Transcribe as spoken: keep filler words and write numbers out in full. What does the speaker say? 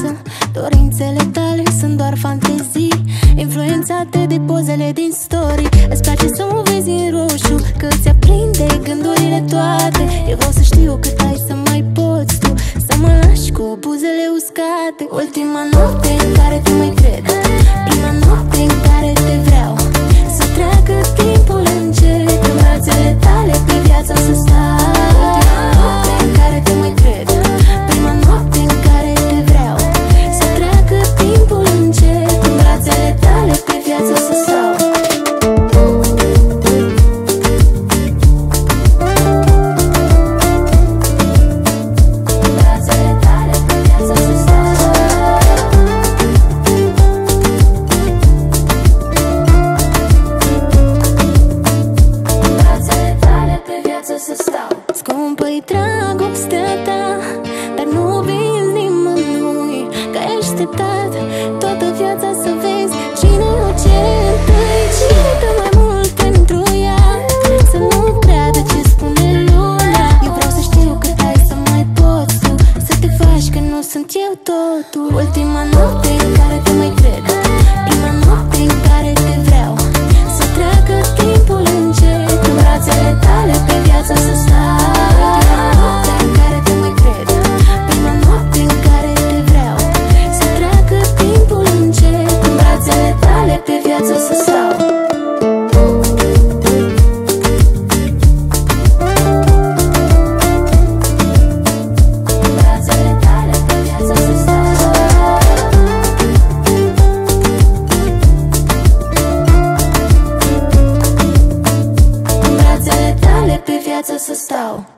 viață. Dorințele tale sunt doar fantezii, influențate de pozele din story. Îți place să mă vezi în roșu, că îți aprinde gândurile toate. Eu vreau să știu cât ai să mai poți tu să mă lași cu buzele uscate. Ultima noapte în care te mai cred, prima noapte în care te vreau. Să treacă timpul încet, în brațele tale pe viață să stau. Ultima noapte în care te mai cred, prima noapte în care te vreau. Să treacă timpul încet, în brațele tale pe viață să stau. Scumpă-i dragostea ta, dar nu vinzi nimănui că ai așteptat toată viața să vezi cine o cere întâi. Cine dă mai mult pentru ea, să nu creadă ce spune lumea. Eu vreau să știu cât ai să mai poți tu să te faci că nu sunt eu totul. Ultima noapte în care te mai cred, prima noapte în care te vreau. Să treacă timpul încet, în brațele tale pe viață să stau. Să stau.